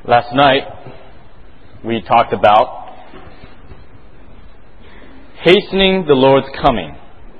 Last night, we talked about hastening the Lord's coming.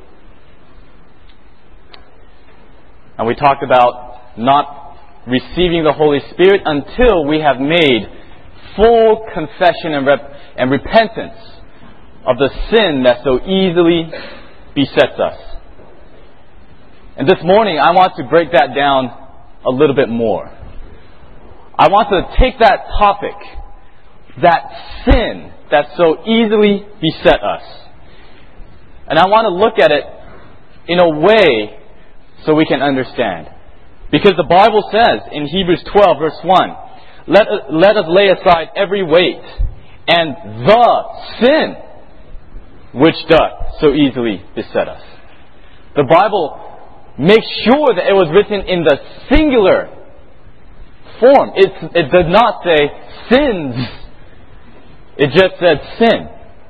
And we talked about not receiving the Holy Spirit until we have made full confession and repentance of the sin that so easily besets us. And this morning, I want to break that down a little bit more. I want to take that topic, that sin that so easily beset us, and I want to look at it in a way so we can understand. Because the Bible says in Hebrews 12 verse 1, let us lay aside every weight and the sin which doth so easily beset us. The Bible makes sure that it was written in the singular form. It did not say sins. It just said sin.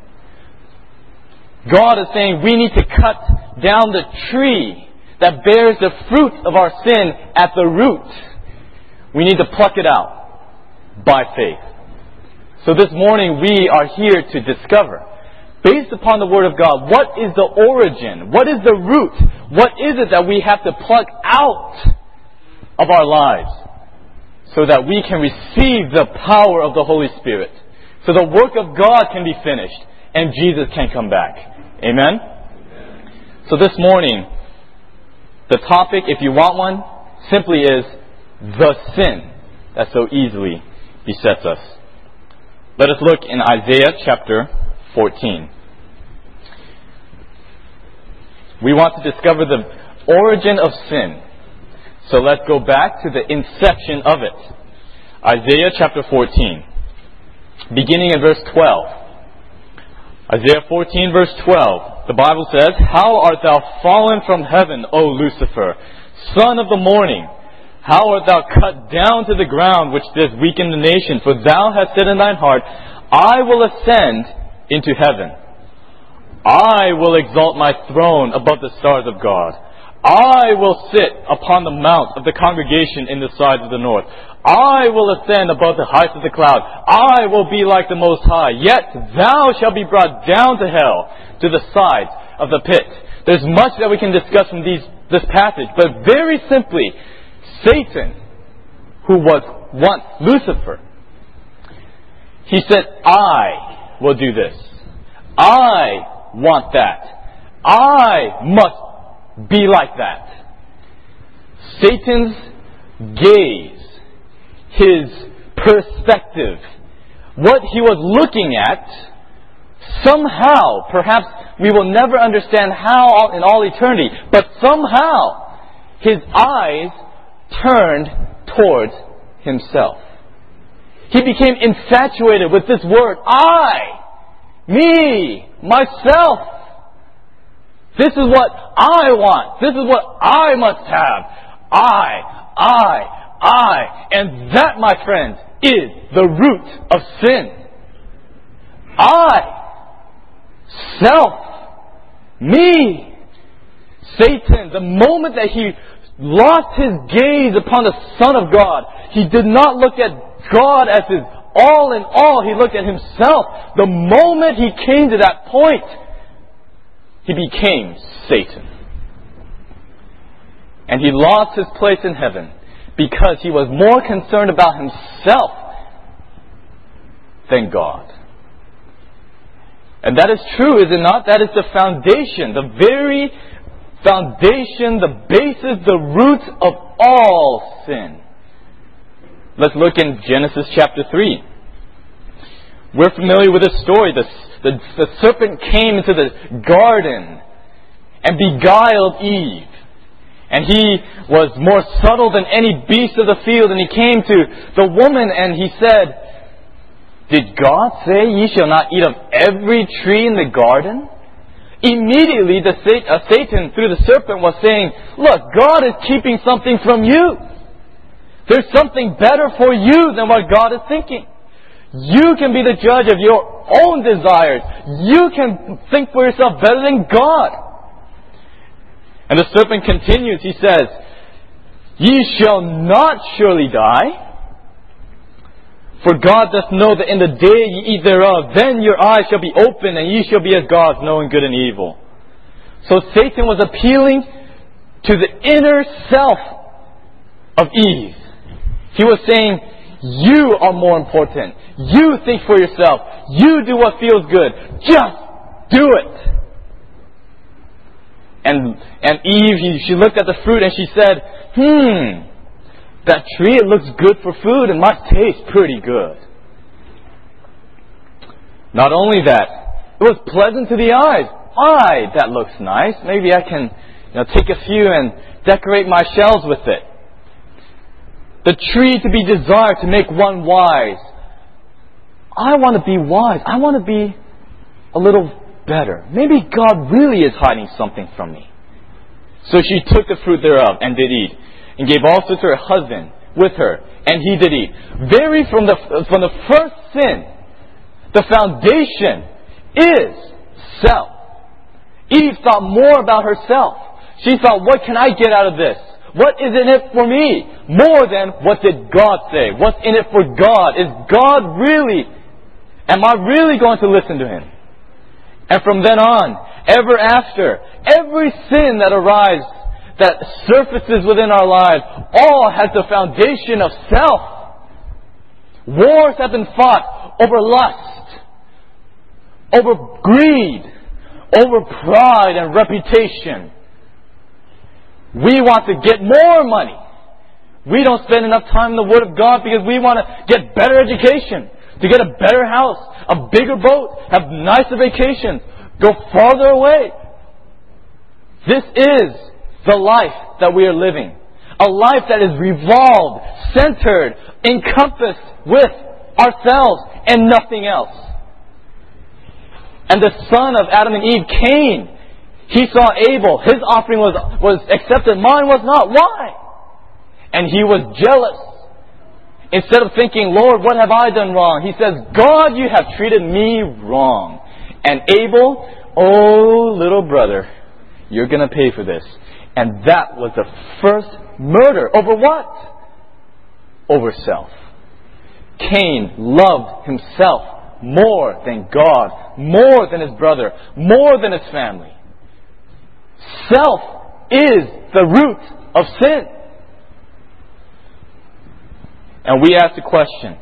God is saying we need to cut down the tree that bears the fruit of our sin at the root. We need to pluck it out by faith. So this morning we are here to discover, based upon the Word of God, what is the origin? What is the root? What is it that we have to pluck out of our lives so that we can receive the power of the Holy Spirit, so the work of God can be finished and Jesus can come back? Amen? So this morning, the topic, if you want one, simply is the sin that so easily besets us. Let us look in Isaiah chapter 14. We want to discover the origin of sin. So let's go back to the inception of it. Isaiah chapter 14, beginning in verse 12. Isaiah 14 verse 12. The Bible says, How art thou fallen from heaven, O Lucifer, son of the morning? How art thou cut down to the ground, which didst weaken the nation? For thou hast said in thine heart, I will ascend into heaven. I will exalt my throne above the stars of God. I will sit upon the mount of the congregation in the sides of the north. I will ascend above the heights of the cloud. I will be like the Most High. Yet thou shalt be brought down to hell, to the sides of the pit. There's much that we can discuss from this passage, but very simply, Satan, who was once Lucifer, he said, I will do this. I want that. I must be like that. Satan's gaze, his perspective, what he was looking at, somehow, perhaps we will never understand how in all eternity, but somehow his eyes turned towards himself. He became infatuated with this word, I, me, myself. This is what I want. This is what I must have. I. And that, my friends, is the root of sin. I. Self. Me. Satan, the moment that he lost his gaze upon the Son of God, he did not look at God as his all in all. He looked at himself. The moment he came to that point, he became Satan. And he lost his place in heaven because he was more concerned about himself than God. And that is true, is it not? That is the foundation, the very foundation, the basis, the root of all sin. Let's look in Genesis chapter 3. We're familiar with this story. The serpent came into the garden and beguiled Eve. And he was more subtle than any beast of the field. And he came to the woman and he said, Did God say ye shall not eat of every tree in the garden? Immediately Satan through the serpent was saying, Look, God is keeping something from you. There's something better for you than what God is thinking. You can be the judge of your own desires. You can think for yourself better than God. And the serpent continues. He says, Ye shall not surely die. For God doth know that in the day ye eat thereof, then your eyes shall be opened, and ye shall be as gods, knowing good and evil. So Satan was appealing to the inner self of Eve. He was saying, you are more important. You think for yourself. You do what feels good. Just do it. And Eve, she looked at the fruit and she said, that tree, it looks good for food and must taste pretty good. Not only that, it was pleasant to the eyes. That looks nice. Maybe I can take a few and decorate my shelves with it. The tree to be desired to make one wise. I want to be wise. I want to be a little better. Maybe God really is hiding something from me. So she took the fruit thereof and did eat, and gave also to her husband with her, and he did eat. Vary from the first sin, the foundation is self. Eve thought more about herself. She thought, what can I get out of this? What is in it for me? More than what did God say? What's in it for God? Is God really, am I really going to listen to Him? And from then on, ever after, every sin that arises, that surfaces within our lives, all has the foundation of self. Wars have been fought over lust, over greed, over pride and reputation. We want to get more money. We don't spend enough time in the Word of God because we want to get better education, to get a better house, a bigger boat, have nicer vacations, go farther away. This is the life that we are living. A life that is revolved, centered, encompassed with ourselves and nothing else. And the son of Adam and Eve, Cain, he saw Abel. His offering was accepted. Mine was not. Why? And he was jealous. Instead of thinking, Lord, what have I done wrong? He says, God, you have treated me wrong. And Abel, oh, little brother, you're going to pay for this. And that was the first murder. Over what? Over self. Cain loved himself more than God, more than his brother, more than his family. Self is the root of sin. And we ask the question,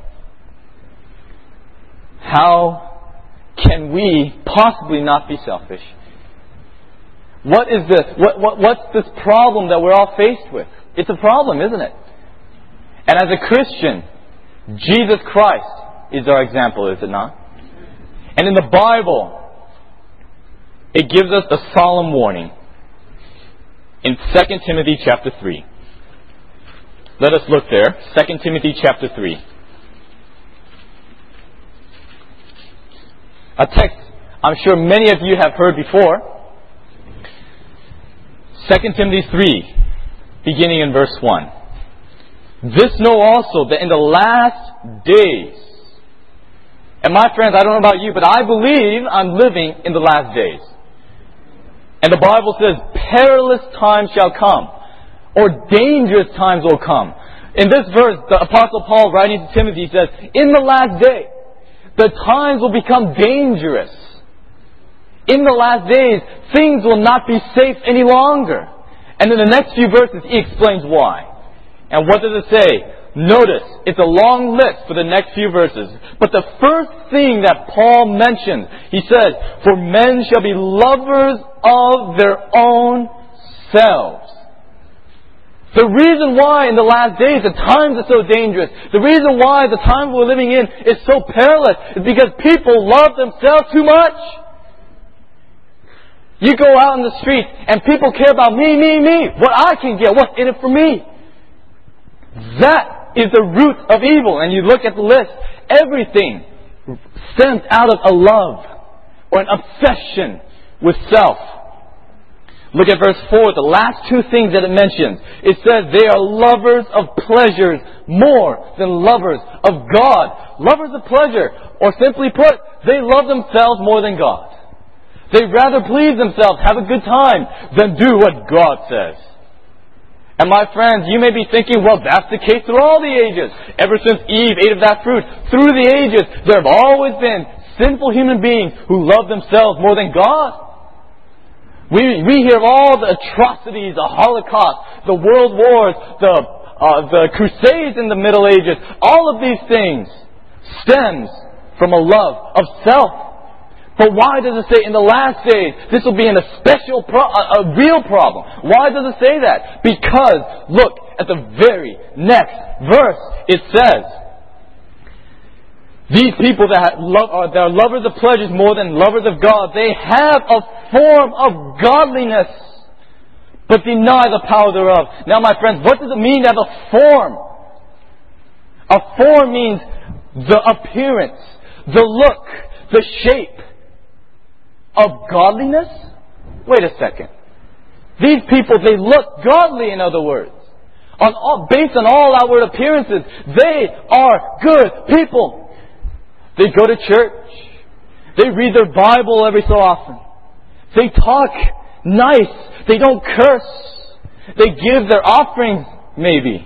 how can we possibly not be selfish? What is this? What's this problem that we're all faced with? It's a problem, isn't it? And as a Christian, Jesus Christ is our example, is it not? And in the Bible, it gives us a solemn warning. In 2 Timothy chapter 3. Let us look there. 2 Timothy chapter 3. A text I'm sure many of you have heard before. 2 Timothy 3, beginning in verse 1. This know also that in the last days, and my friends, I don't know about you, but I believe I'm living in the last days. And the Bible says, perilous times shall come, or dangerous times will come. In this verse, the Apostle Paul, writing to Timothy, says, in the last day, the times will become dangerous. In the last days, things will not be safe any longer. And in the next few verses, he explains why. And what does it say? Notice, it's a long list for the next few verses. But the first thing that Paul mentions, he says, for men shall be lovers of their own selves. The reason why in the last days the times are so dangerous, the reason why the time we're living in is so perilous, is because people love themselves too much. You go out in the street and people care about me, what I can get, what's in it for me. That is the root of evil. And you look at the list, everything stems out of a love or an obsession with self. Look at verse 4, the last two things that it mentions. It says they are lovers of pleasures more than lovers of God. Lovers of pleasure, or simply put, they love themselves more than God. They rather please themselves, have a good time, than do what God says. And my friends, you may be thinking, well, that's the case through all the ages. Ever since Eve ate of that fruit, through the ages, there have always been sinful human beings who love themselves more than God. We hear of all the atrocities, the Holocaust, the World Wars, the Crusades in the Middle Ages. All of these things stems from a love of self. But why does it say in the last days this will be a real problem? Why does it say that? Because look at the very next verse. It says, these people that are lovers of pleasures more than lovers of God, they have a form of godliness, but deny the power thereof. Now, my friends, what does it mean to have a form? A form means the appearance, the look, the shape of godliness? Wait a second. These people, they look godly, in other words. Based on all outward appearances, they are good people. They go to church. They read their Bible every so often. They talk nice. They don't curse. They give their offerings, maybe.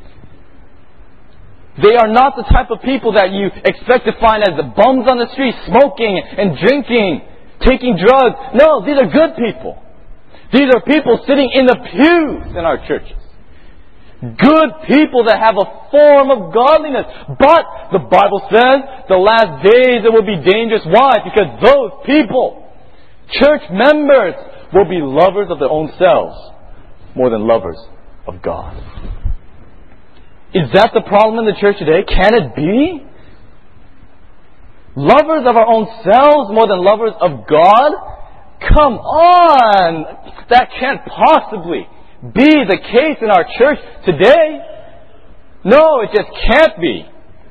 They are not the type of people that you expect to find as the bums on the street, smoking and drinking, taking drugs. No, these are good people. These are people sitting in the pews in our churches. Good people that have a form of godliness. But the Bible says the last days it will be dangerous. Why? Because those people, church members, will be lovers of their own selves more than lovers of God. Is that the problem in the church today? Can it be? Lovers of our own selves more than lovers of God? Come on! That can't possibly be the case in our church today. No, it just can't be.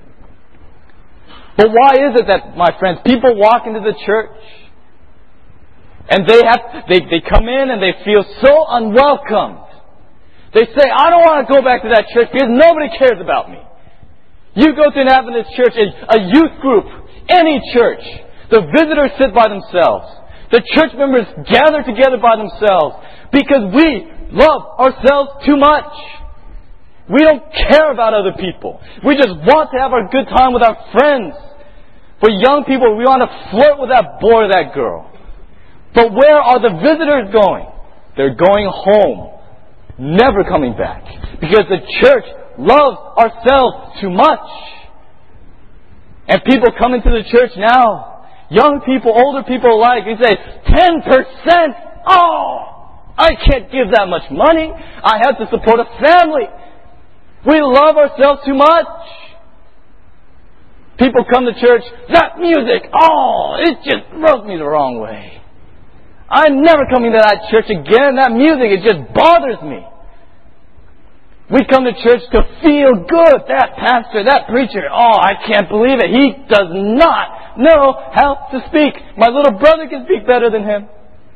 But why is it that, my friends, people walk into the church and they come in and they feel so unwelcomed? They say, I don't want to go back to that church because nobody cares about me. You go to an Adventist church, a youth group, any church, the visitors sit by themselves. The church members gather together by themselves because we love ourselves too much. We don't care about other people. We just want to have our good time with our friends. For young people, we want to flirt with that boy or that girl. But where are the visitors going? They're going home. Never coming back. Because the church loves ourselves too much. And people come into the church now. Young people, older people alike. They say, 10%! Oh! I can't give that much money. I have to support a family. We love ourselves too much. People come to church, that music, oh, it just rubs me the wrong way. I'm never coming to that church again. That music, it just bothers me. We come to church to feel good. That pastor, that preacher, oh, I can't believe it. He does not know how to speak. My little brother can speak better than him.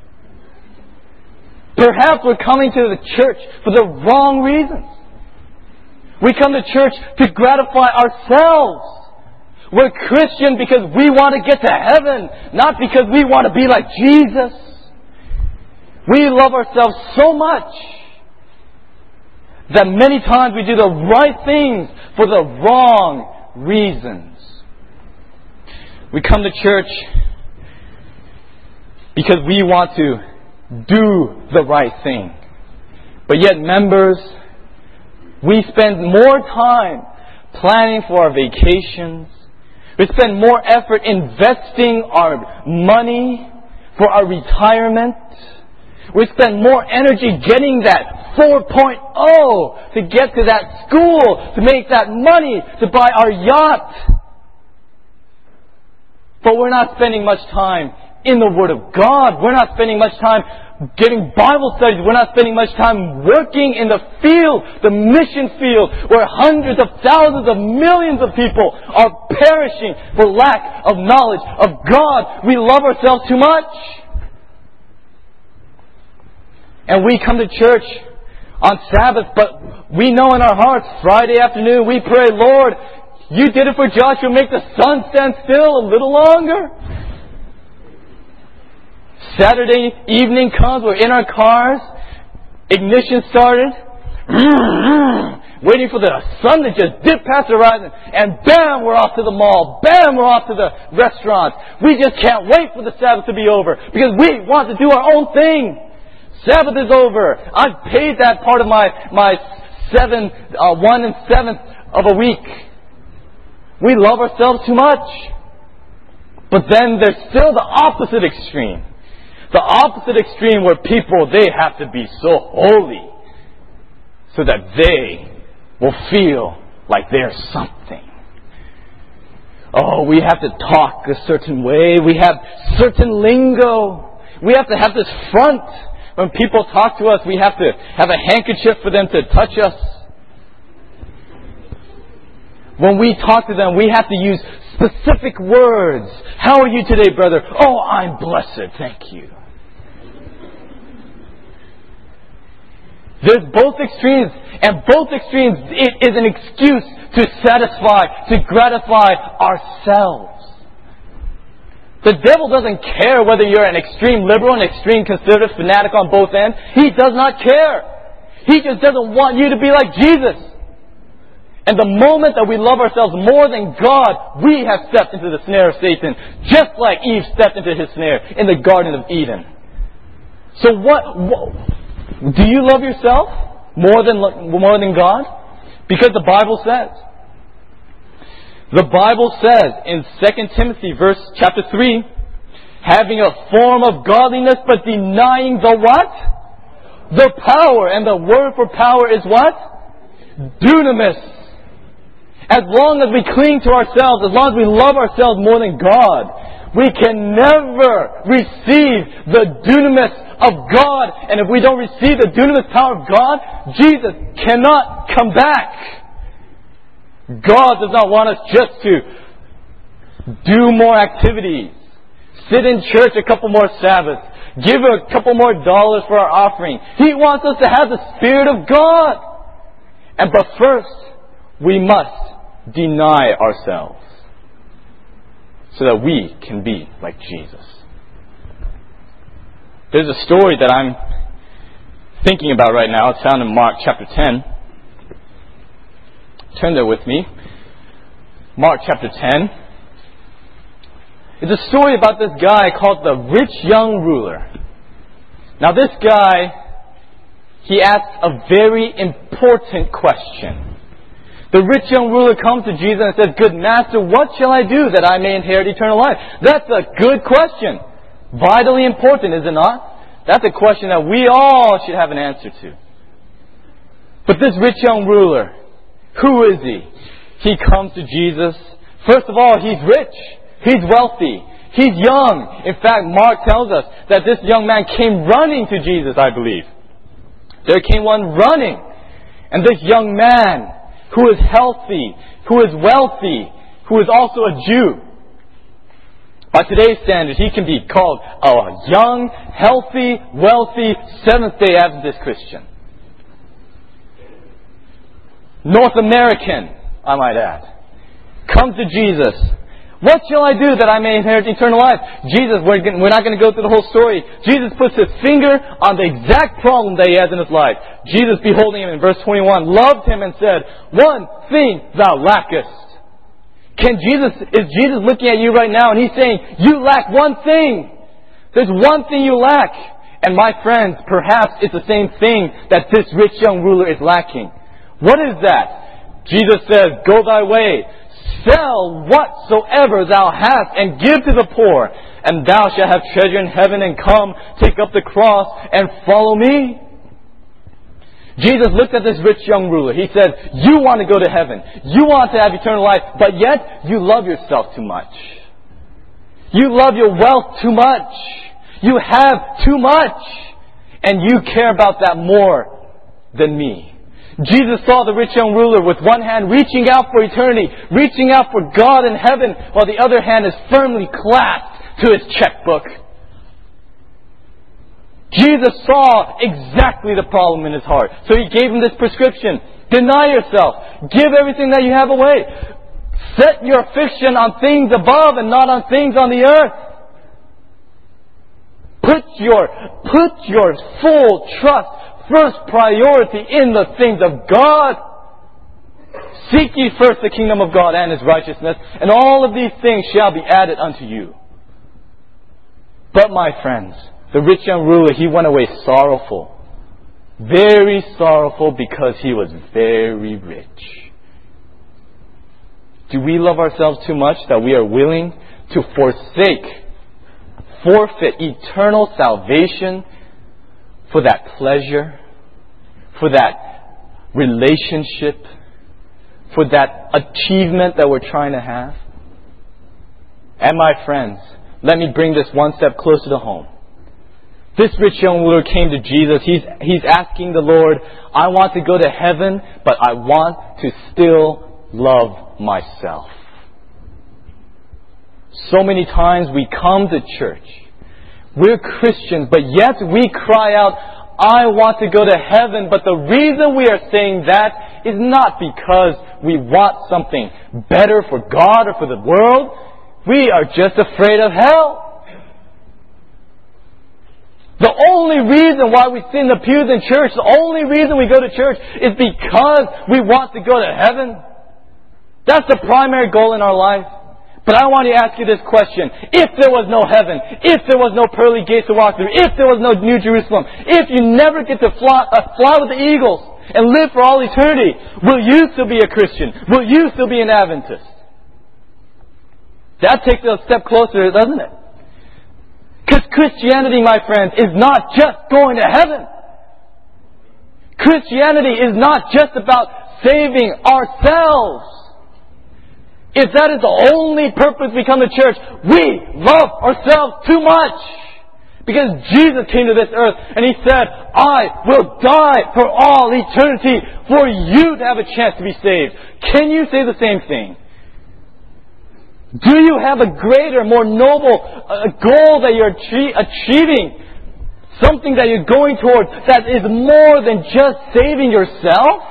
Perhaps we're coming to the church for the wrong reasons. We come to church to gratify ourselves. We're Christian because we want to get to heaven, not because we want to be like Jesus. We love ourselves so much that many times we do the right things for the wrong reasons. We come to church because we want to do the right thing. But yet, members, we spend more time planning for our vacations. We spend more effort investing our money for our retirement. We spend more energy getting that 4.0 to get to that school, to make that money, to buy our yacht. But we're not spending much time in the Word of God. We're not spending much time getting Bible studies. We're not spending much time working in the field, the mission field, where hundreds of thousands of millions of people are perishing for lack of knowledge of God. We love ourselves too much. And we come to church on Sabbath, but we know in our hearts, Friday afternoon, we pray, Lord, you did it for Joshua, make the sun stand still a little longer. Saturday evening comes, we're in our cars, ignition started, waiting for the sun to just dip past the horizon, and bam, we're off to the mall. Bam, we're off to the restaurant. We just can't wait for the Sabbath to be over because we want to do our own thing. Sabbath is over. I've paid that part of my 1 and 7th of a week. We love ourselves too much. But then there's still the opposite extreme. The opposite extreme where people, they have to be so holy so that they will feel like they're something. Oh, we have to talk a certain way. We have certain lingo. We have to have this front. When people talk to us, we have to have a handkerchief for them to touch us. When we talk to them, we have to use specific words. How are you today, brother? Oh, I'm blessed. Thank you. There's both extremes, and both extremes it is an excuse to satisfy, to gratify ourselves. The devil doesn't care whether you're an extreme liberal, an extreme conservative fanatic on both ends. He does not care. He just doesn't want you to be like Jesus. And the moment that we love ourselves more than God, we have stepped into the snare of Satan, just like Eve stepped into his snare in the Garden of Eden. So do you love yourself more than God? Because the Bible says. The Bible says in 2 Timothy chapter 3, having a form of godliness but denying the what? The power. And the word for power is what? Dunamis. As long as we cling to ourselves, as long as we love ourselves more than God, we can never receive the dunamis of God. And if we don't receive the dunamis power of God, Jesus cannot come back. God does not want us just to do more activities, sit in church a couple more Sabbaths, give a couple more dollars for our offering. He wants us to have the Spirit of God. But first, we must deny ourselves so that we can be like Jesus. There's a story that I'm thinking about right now. It's found in Mark chapter 10. Turn there with me. Mark chapter 10. It's a story about this guy called the rich young ruler. Now this guy, he asks a very important question. The rich young ruler comes to Jesus and says, "Good master, what shall I do that I may inherit eternal life?" That's a good question. Vitally important, is it not? That's a question that we all should have an answer to. But this rich young ruler, who is he? He comes to Jesus. First of all, he's rich. He's wealthy. He's young. In fact, Mark tells us that this young man came running to Jesus, I believe. There came one running. And this young man, who is healthy, who is wealthy, who is also a Jew. By today's standards, he can be called a young, healthy, wealthy, Seventh-day Adventist Christian. North American, I might add. Comes to Jesus. "What shall I do that I may inherit eternal life?" Jesus, we're not going to go through the whole story. Jesus puts his finger on the exact problem that he has in his life. Jesus, beholding him in verse 21, loved him and said, "One thing thou lackest." Is Jesus looking at you right now and he's saying, "You lack one thing. There's one thing you lack." And my friends, perhaps it's the same thing that this rich young ruler is lacking. What is that? Jesus says, "Go thy way, sell whatsoever thou hast, and give to the poor, and thou shalt have treasure in heaven, and come, take up the cross, and follow me." Jesus looked at this rich young ruler. He said, "You want to go to heaven. You want to have eternal life, but yet you love yourself too much. You love your wealth too much. You have too much, and you care about that more than me." Jesus saw the rich young ruler with one hand reaching out for eternity, reaching out for God in heaven, while the other hand is firmly clasped to his checkbook. Jesus saw exactly the problem in his heart. So he gave him this prescription. Deny yourself. Give everything that you have away. Set your affection on things above and not on things on the earth. Put your full trust, first priority in the things of God. Seek ye first the kingdom of God and His righteousness, and all of these things shall be added unto you. But my friends, the rich young ruler, he went away sorrowful. Very sorrowful because he was very rich. Do we love ourselves too much that we are willing to forfeit eternal salvation for that pleasure, for that relationship, for that achievement that we're trying to have? And my friends, let me bring this one step closer to home. This rich young ruler came to Jesus. He's asking the Lord, I want to go to heaven, but I want to still love myself. So many times we come to church. We're Christians, but yet we cry out, I want to go to heaven. But the reason we are saying that is not because we want something better for God or for the world. We are just afraid of hell. The only reason why we sit in the pews in church, the only reason we go to church is because we want to go to heaven. That's the primary goal in our life. But I want to ask you this question. If there was no heaven, if there was no pearly gates to walk through, if there was no New Jerusalem, if you never get to fly with the eagles and live for all eternity, will you still be a Christian? Will you still be an Adventist? That takes it a step closer, doesn't it? Because Christianity, my friends, is not just going to heaven. Christianity is not just about saving ourselves. If that is the only purpose we come to church, we love ourselves too much. Because Jesus came to this earth and He said, I will die for all eternity for you to have a chance to be saved. Can you say the same thing? Do you have a greater, more noble goal that you're achieving? Something that you're going towards that is more than just saving yourself?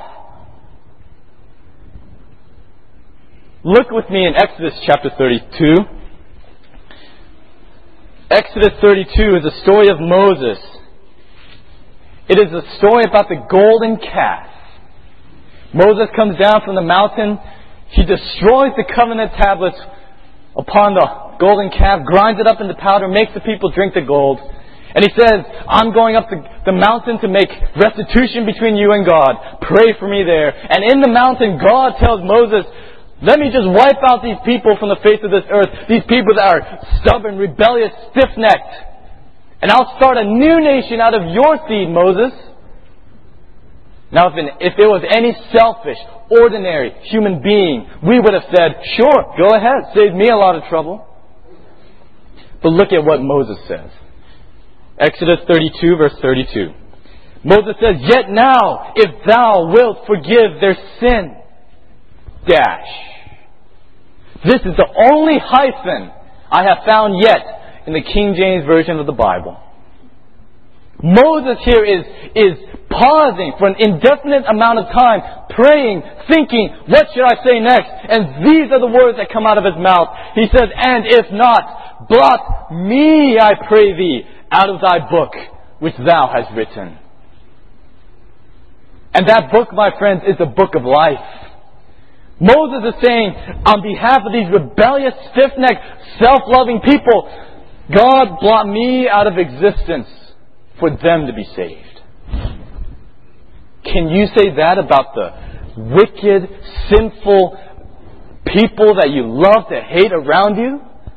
Look with me in Exodus chapter 32. Exodus 32 is a story of Moses. It is a story about the golden calf. Moses comes down from the mountain. He destroys the covenant tablets upon the golden calf, grinds it up into powder, makes the people drink the gold. And he says, I'm going up the mountain to make restitution between you and God. Pray for me there. And in the mountain, God tells Moses, let me just wipe out these people from the face of this earth. These people that are stubborn, rebellious, stiff-necked. And I'll start a new nation out of your seed, Moses. Now, if it was any selfish, ordinary human being, we would have said, sure, go ahead, save me a lot of trouble. But look at what Moses says. Exodus 32, verse 32. Moses says, yet now, if thou wilt forgive their sin, dash. This is the only hyphen I have found yet in the King James Version of the Bible. Moses here is pausing for an indefinite amount of time, praying, thinking, what should I say next? And these are the words that come out of his mouth. He says, and if not, blot me, I pray thee, out of thy book, which thou hast written. And that book, my friends, is the book of life. Moses is saying, on behalf of these rebellious, stiff-necked, self-loving people, God, blot me out of existence for them to be saved. Can you say that about the wicked, sinful people that you love to hate around you?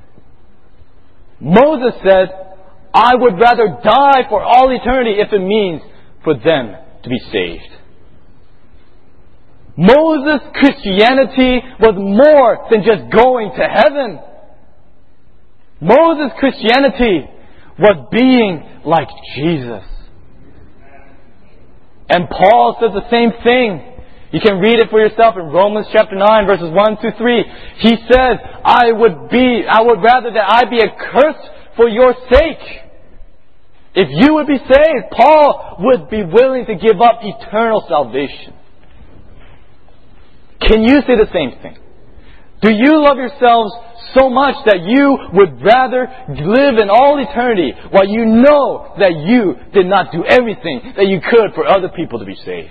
Moses said, I would rather die for all eternity if it means for them to be saved. Moses' Christianity was more than just going to heaven. Moses' Christianity was being like Jesus. And Paul says the same thing. You can read it for yourself in Romans chapter 9, verses 1 through 3. He says, I would rather that I be accursed for your sake. If you would be saved, Paul would be willing to give up eternal salvation. Can you say the same thing? Do you love yourselves so much that you would rather live in all eternity while you know that you did not do everything that you could for other people to be saved?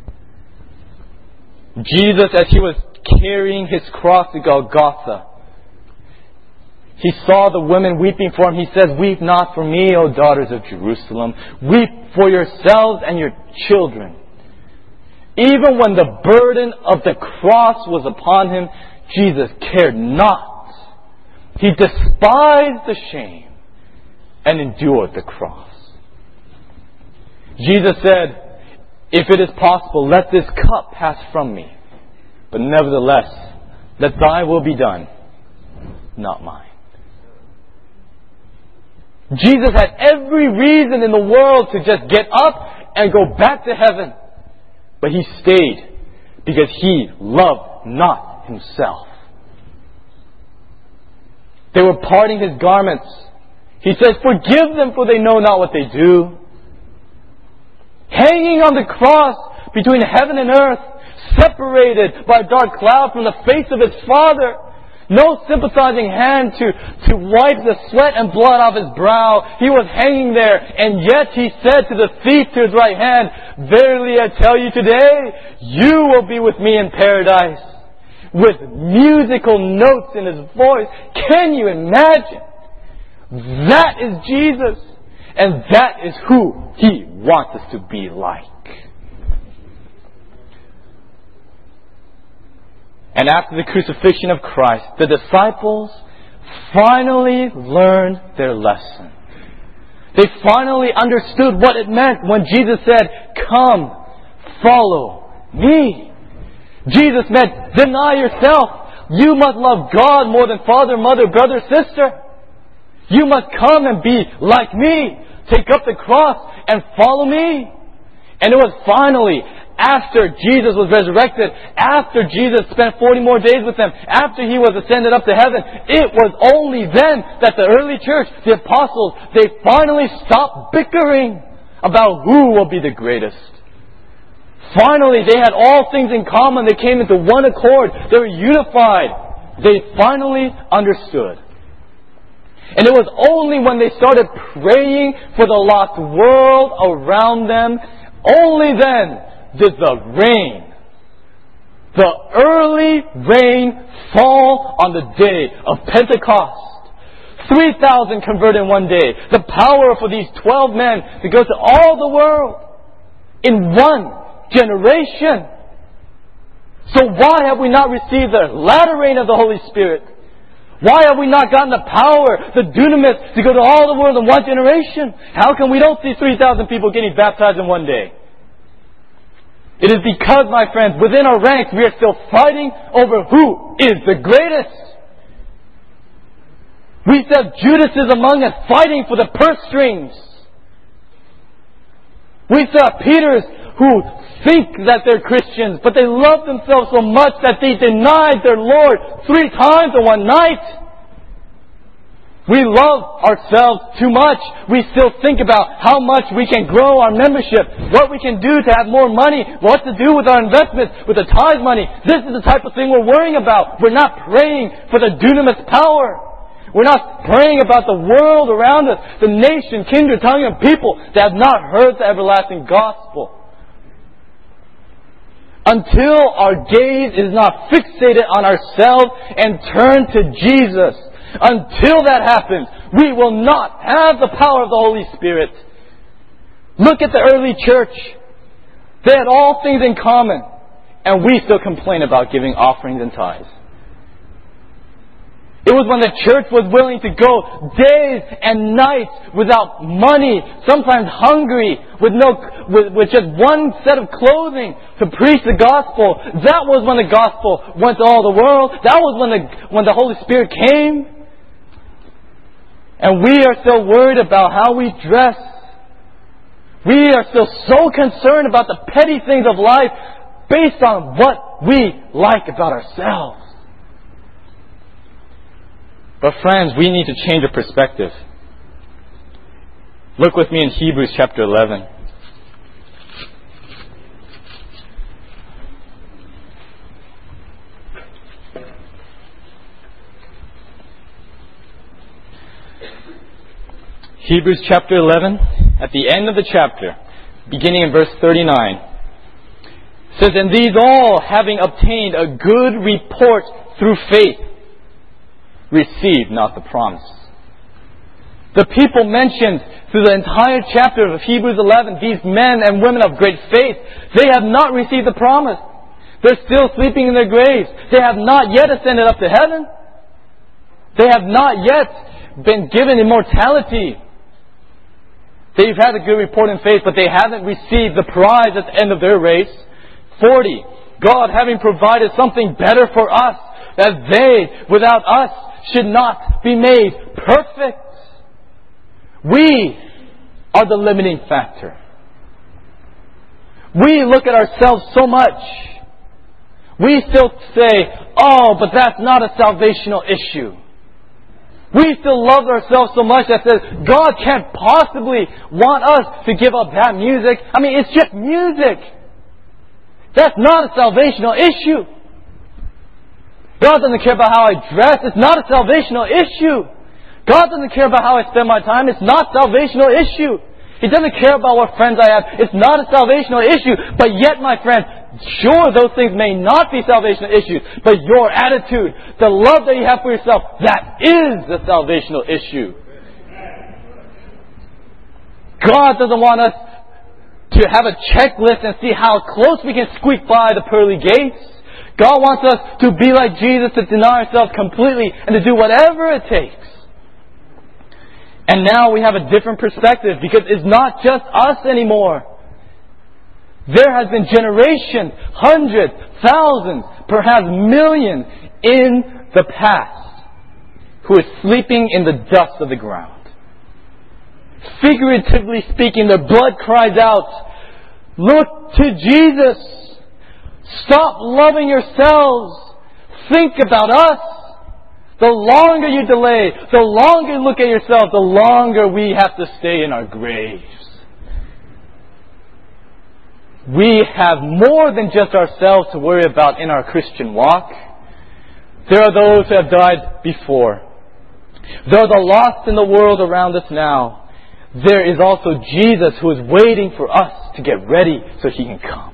Jesus, as He was carrying His cross to Golgotha, He saw the women weeping for Him. He says, "Weep not for me, O daughters of Jerusalem. Weep for yourselves and your children." Even when the burden of the cross was upon Him, Jesus cared not. He despised the shame and endured the cross. Jesus said, "If it is possible, let this cup pass from me. But nevertheless, let thy will be done, not mine." Jesus had every reason in the world to just get up and go back to heaven. But He stayed because He loved not Himself. They were parting His garments. He says, "Forgive them, for they know not what they do." Hanging on the cross between heaven and earth, separated by a dark cloud from the face of His Father. No sympathizing hand to wipe the sweat and blood off His brow. He was hanging there, and yet He said to the thief to His right hand, "Verily I tell you today, you will be with me in paradise." With musical notes in His voice. Can you imagine? That is Jesus. And that is who He wants us to be like. And after the crucifixion of Christ, the disciples finally learned their lesson. They finally understood what it meant when Jesus said, "Come, follow me." Jesus meant, deny yourself. You must love God more than father, mother, brother, sister. You must come and be like me. Take up the cross and follow me. And it was finally after Jesus was resurrected, after Jesus spent 40 more days with them, after He was ascended up to heaven, it was only then that the early church, the apostles, they finally stopped bickering about who will be the greatest. Finally, they had all things in common. They came into one accord. They were unified. They finally understood. And it was only when they started praying for the lost world around them, only then did the early rain fall on the day of Pentecost. 3,000 converted in one day. The power for these 12 men to go to all the world in one generation. So why have we not received the latter rain of the Holy Spirit? Why have we not gotten the power, the dunamis, to go to all the world in one generation? How come we don't see 3,000 people getting baptized in one day? It is because, my friends, within our ranks we are still fighting over who is the greatest. We still have Judases among us fighting for the purse strings. We still have Peters who think that they're Christians, but they love themselves so much that they denied their Lord 3 times in one night. We love ourselves too much. We still think about how much we can grow our membership, what we can do to have more money, what to do with our investments, with the tithe money. This is the type of thing we're worrying about. We're not praying for the dunamis power. We're not praying about the world around us, the nation, kindred, tongue, and people that have not heard the everlasting gospel. Until our gaze is not fixated on ourselves and turned to Jesus, until that happens, we will not have the power of the Holy Spirit. Look at the early church. They had all things in common, and we still complain about giving offerings and tithes. It was when the church was willing to go days and nights without money, sometimes hungry, with just one set of clothing to preach the gospel. That was when the gospel went to all the world. That was when the Holy Spirit came. And we are still worried about how we dress. We are still so concerned about the petty things of life based on what we like about ourselves. But friends, we need to change our perspective. Look with me in Hebrews chapter 11. Hebrews chapter 11, at the end of the chapter, beginning in verse 39, says, "And these all, having obtained a good report through faith, received not the promise." The people mentioned through the entire chapter of Hebrews 11, these men and women of great faith, they have not received the promise. They're still sleeping in their graves. They have not yet ascended up to heaven. They have not yet been given immortality. They've had a good report in faith, but they haven't received the prize at the end of their race. 40. God having provided something better for us, that they, without us, should not be made perfect. We are the limiting factor. We look at ourselves so much. We still say, "Oh, but that's not a salvational issue." We still love ourselves so much that says, God can't possibly want us to give up that music. I mean, it's just music. That's not a salvational issue. God doesn't care about how I dress. It's not a salvational issue. God doesn't care about how I spend my time. It's not a salvational issue. He doesn't care about what friends I have. It's not a salvational issue. But yet, my friend, sure, those things may not be salvational issues, but your attitude, the love that you have for yourself, that is the salvational issue. God doesn't want us to have a checklist and see how close we can squeak by the pearly gates. God wants us to be like Jesus, to deny ourselves completely and to do whatever it takes. And now we have a different perspective, because it's not just us anymore. There has been generations, hundreds, thousands, perhaps millions in the past who is sleeping in the dust of the ground. Figuratively speaking, their blood cries out, "Look to Jesus! Stop loving yourselves! Think about us!" The longer you delay, the longer you look at yourself, the longer we have to stay in our graves. We have more than just ourselves to worry about in our Christian walk. There are those who have died before. There are the lost in the world around us now. There is also Jesus who is waiting for us to get ready so He can come.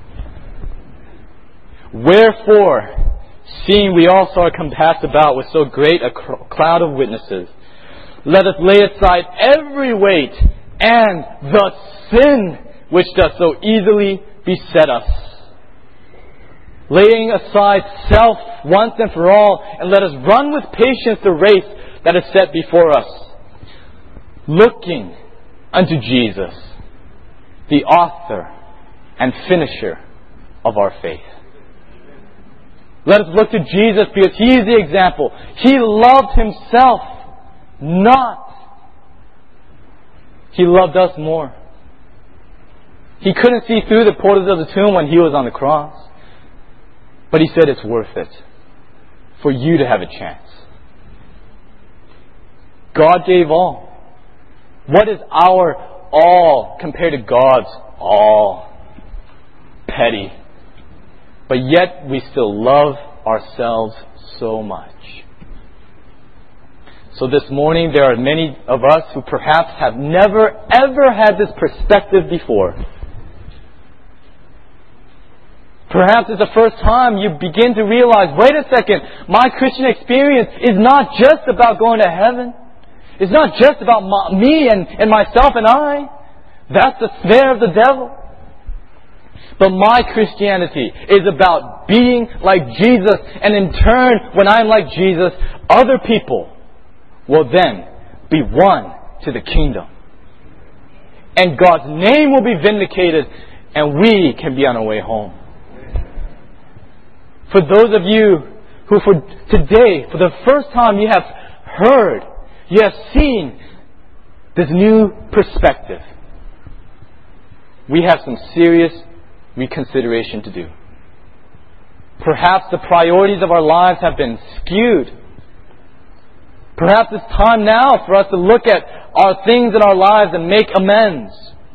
Wherefore, seeing we also are compassed about with so great a cloud of witnesses, let us lay aside every weight and the sin which does so easily beset us, laying aside self once and for all, and let us run with patience the race that is set before us, looking unto Jesus, the author and finisher of our faith. Let us look to Jesus because He is the example. He loved Himself, He loved us more. He couldn't see through the portals of the tomb when He was on the cross. But He said it's worth it for you to have a chance. God gave all. What is our all compared to God's all? Petty. But yet we still love ourselves so much. So this morning there are many of us who perhaps have never ever had this perspective before. Perhaps it's the first time you begin to realize, wait a second, my Christian experience is not just about going to heaven. It's not just about me and myself and I. That's the snare of the devil. But my Christianity is about being like Jesus. And in turn, when I'm like Jesus, other people will then be won to the kingdom. And God's name will be vindicated, and we can be on our way home. For those of you who for today, for the first time, you have heard, you have seen this new perspective, we have some serious reconsideration to do. Perhaps the priorities of our lives have been skewed. Perhaps it's time now for us to look at our things in our lives and make amends.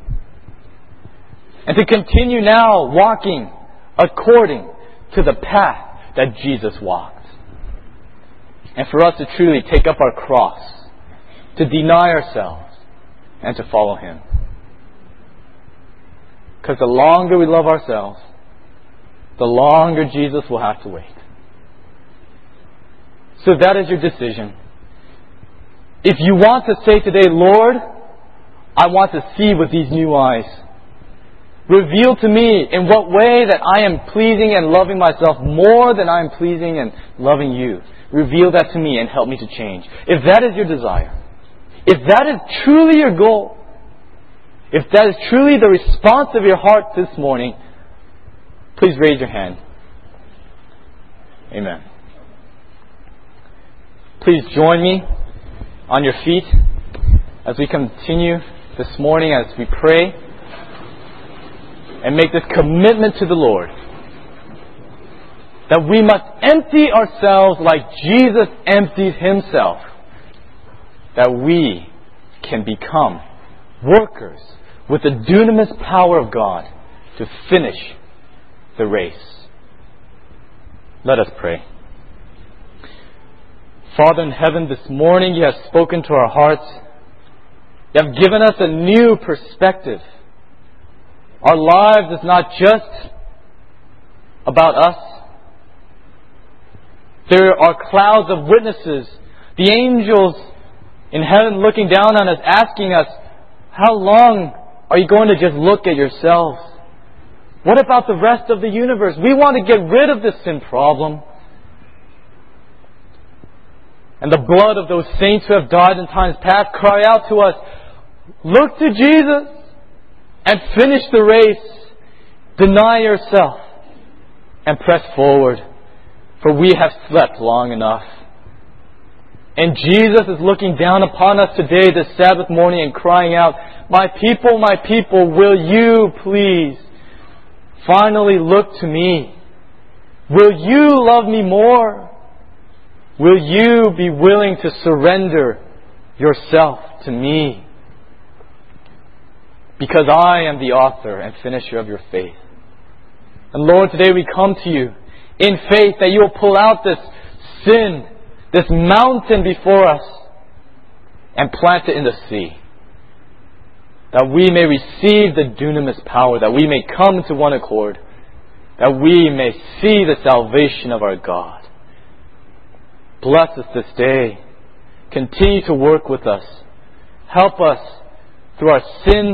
And to continue now walking according to the path that Jesus walked. And for us to truly take up our cross, to deny ourselves, and to follow Him. Because the longer we love ourselves, the longer Jesus will have to wait. So that is your decision. If you want to say today, Lord, I want to see with these new eyes. Reveal to me in what way that I am pleasing and loving myself more than I am pleasing and loving you. Reveal that to me and help me to change. If that is your desire, if that is truly your goal, if that is truly the response of your heart this morning, please raise your hand. Amen. Please join me on your feet as we continue this morning, as we pray and make this commitment to the Lord, that we must empty ourselves like Jesus emptied Himself, that we can become workers with the dunamis power of God to finish the race. Let us pray. Father in heaven, this morning You have spoken to our hearts. You have given us a new perspective. Our lives is not just about us. There are clouds of witnesses, the angels in heaven looking down on us, asking us, how long are you going to just look at yourselves? What about the rest of the universe? We want to get rid of this sin problem. And the blood of those saints who have died in times past cry out to us, look to Jesus and finish the race. Deny yourself and press forward, for we have slept long enough. And Jesus is looking down upon us today, this Sabbath morning, and crying out, my people, will you please finally look to me? Will you love me more? Will you be willing to surrender yourself to me? Because I am the author and finisher of your faith. And Lord, today we come to You in faith that You will pull out this sin, this mountain before us, and plant it in the sea. That we may receive the dunamis power, that we may come to one accord, that we may see the salvation of our God. Bless us this day. Continue to work with us. Help us through our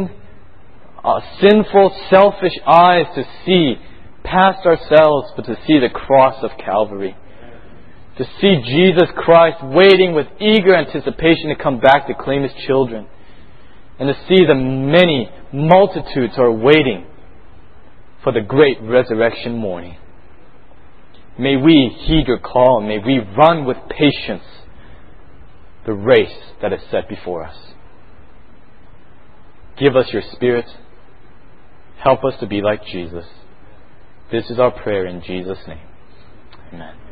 sinful, selfish eyes to see past ourselves, but to see the cross of Calvary. To see Jesus Christ waiting with eager anticipation to come back to claim His children. And to see the many multitudes who are waiting for the great resurrection morning. May we heed Your call. May we run with patience the race that is set before us. Give us Your Spirit. Help us to be like Jesus. This is our prayer in Jesus' name. Amen.